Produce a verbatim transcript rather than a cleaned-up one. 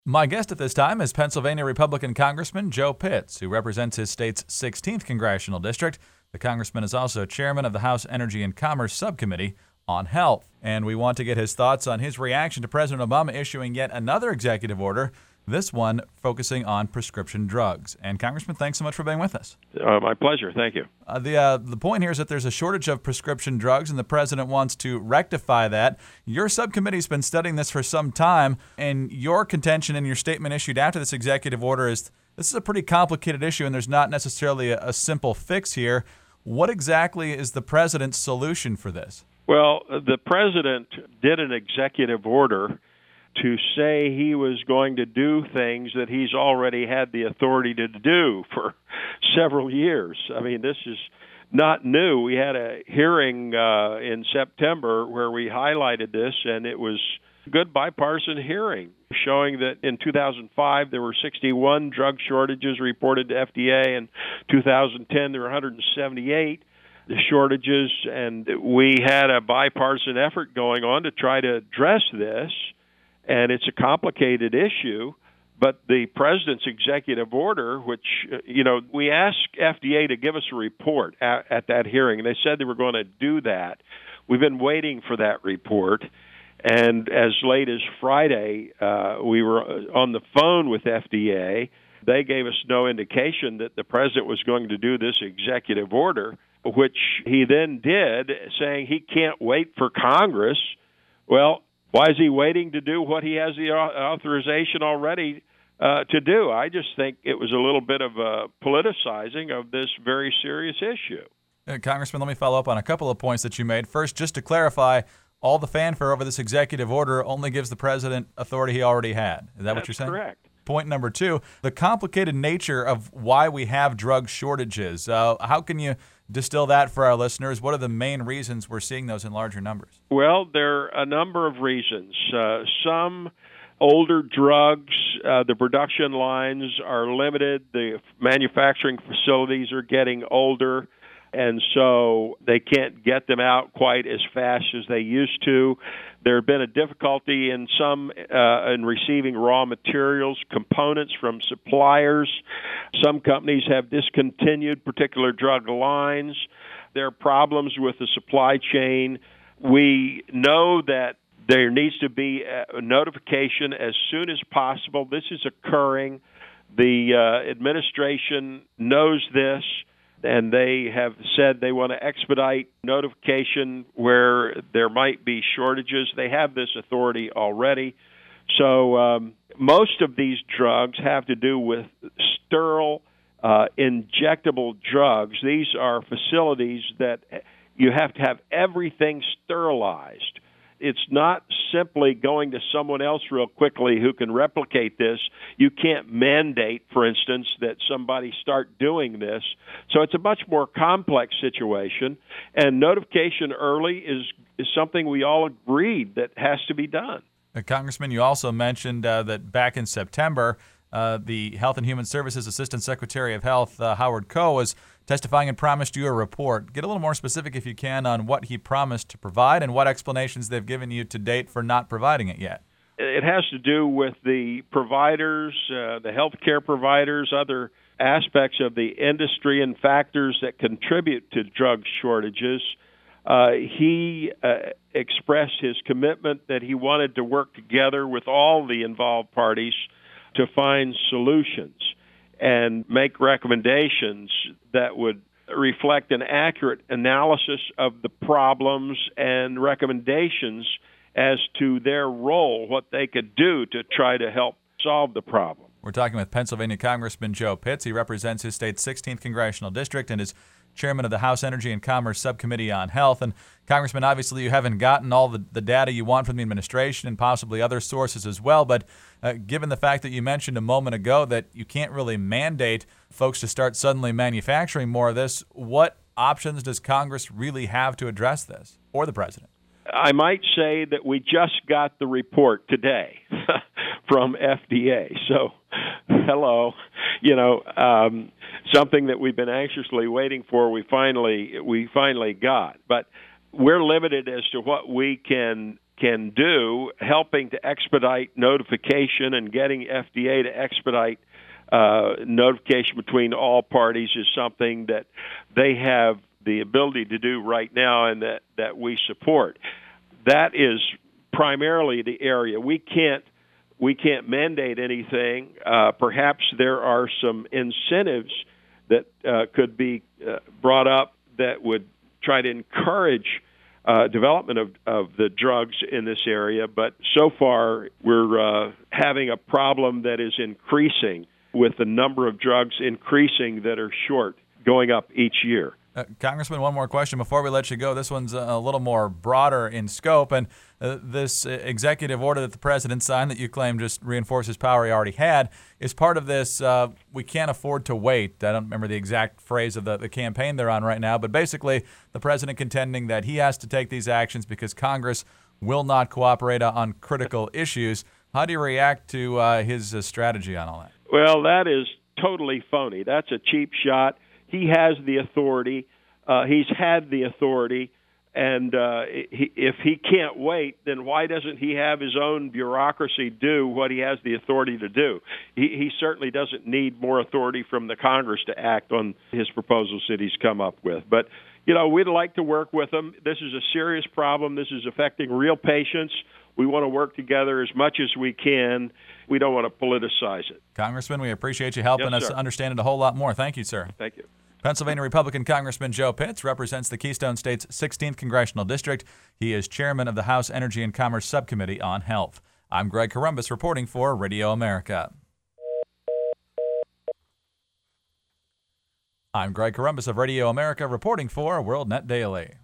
My guest at this time is Pennsylvania Republican Congressman Joe Pitts, who represents his state's sixteenth Congressional District. The congressman is also chairman of the House Energy and Commerce Subcommittee on Health. And we want to get his thoughts on his reaction to President Obama issuing yet another executive order, this one focusing on prescription drugs. And Congressman, thanks so much for being with us. Uh, my pleasure. Thank you. Uh, the uh, the point here is that there's a shortage of prescription drugs, and the president wants to rectify that. Your subcommittee's been studying this for some time, and your contention in your statement issued after this executive order is this is a pretty complicated issue, and there's not necessarily a, a simple fix here. What exactly is the president's solution for this? Well, the president did an executive order to say he was going to do things that he's already had the authority to do for several years. I mean, this is not new. We had a hearing uh, in September where we highlighted this, and it was a good bipartisan hearing showing that in two thousand five there were sixty-one drug shortages reported to F D A. In two thousand ten there were one hundred seventy-eight shortages, and we had a bipartisan effort going on to try to address this. And it's a complicated issue, but the president's executive order, which, you know, we asked F D A to give us a report at, at that hearing, and they said they were going to do that. We've been waiting for that report, and as late as Friday, uh, we were on the phone with F D A. They gave us no indication that the president was going to do this executive order, which he then did, saying he can't wait for Congress. Well, why is he waiting to do what he has the authorization already uh, to do? I just think it was a little bit of a politicizing of this very serious issue. Uh, Congressman, let me follow up on a couple of points that you made. First, just to clarify, all the fanfare over this executive order only gives the president authority he already had. Is that That's what you're saying? Correct. Point number two, the complicated nature of why we have drug shortages. Uh, how can you distill that for our listeners? What are the main reasons we're seeing those in larger numbers? Well, there are a number of reasons. Uh, some older drugs, uh, the production lines are limited. The manufacturing facilities are getting older, and so they can't get them out quite as fast as they used to. There has been a difficulty in some uh, in receiving raw materials, components from suppliers. Some companies have discontinued particular drug lines. There are problems with the supply chain. We know that there needs to be a notification as soon as possible. This is occurring. The uh, administration knows this, and they have said they want to expedite notification where there might be shortages. They have this authority already. So um, most of these drugs have to do with sterile, uh, injectable drugs. These are facilities that you have to have everything sterilized. It's not simply going to someone else real quickly who can replicate this. You can't mandate, for instance, that somebody start doing this. So it's a much more complex situation, and notification early is, is something we all agreed that has to be done. Uh, Congressman, you also mentioned uh, that back in September, uh, the Health and Human Services Assistant Secretary of Health, uh, Howard Koh, was testifying and promised you a report. Get a little more specific, if you can, on what he promised to provide and what explanations they've given you to date for not providing it yet. It has to do with the providers, uh, the healthcare providers, other aspects of the industry and factors that contribute to drug shortages. Uh, he uh, expressed his commitment that he wanted to work together with all the involved parties to find solutions and make recommendations that would reflect an accurate analysis of the problems and recommendations as to their role, what they could do to try to help solve the problem. We're talking with Pennsylvania Congressman Joe Pitts. He represents his state's sixteenth Congressional District and is chairman of the House Energy and Commerce Subcommittee on Health. And Congressman, obviously you haven't gotten all the, the data you want from the administration and possibly other sources as well, but uh, given the fact that you mentioned a moment ago that you can't really mandate folks to start suddenly manufacturing more of this, what options does Congress really have to address this, or the president? I might say that we just got the report today from F D A. So, hello, you know, um, something that we've been anxiously waiting for. We finally we finally got, but we're limited as to what we can can do, helping to expedite notification and getting F D A to expedite uh, notification between all parties is something that they have the ability to do right now and that, that we support. That is primarily the area. We can't we can't mandate anything. Uh, perhaps there are some incentives that uh, could be uh, brought up that would try to encourage uh, development of, of the drugs in this area. But so far, we're uh, having a problem that is increasing, with the number of drugs increasing that are short, going up each year. Uh, Congressman, one more question before we let you go. This one's a little more broader in scope, and uh, this executive order that the president signed that you claim just reinforces power he already had is part of this uh, we can't afford to wait. I don't remember the exact phrase of the, the campaign they're on right now, but basically the president contending that he has to take these actions because Congress will not cooperate on critical issues. How do you react to uh, his uh, strategy on all that? Well, that is totally phony. That's a cheap shot. He has the authority. Uh, he's had the authority. And uh, he, if he can't wait, then why doesn't he have his own bureaucracy do what he has the authority to do? He, he certainly doesn't need more authority from the Congress to act on his proposals that he's come up with. But, you know, we'd like to work with him. This is a serious problem. This is affecting real patients. We want to work together as much as we can. We don't want to politicize it. Congressman, we appreciate you helping yes, us sir. understand it a whole lot more. Thank you, sir. Thank you. Pennsylvania Republican Congressman Joe Pitts represents the Keystone State's sixteenth Congressional District. He is chairman of the House Energy and Commerce Subcommittee on Health. I'm Greg Corombos reporting for Radio America. I'm Greg Corombos of Radio America reporting for WorldNet Daily.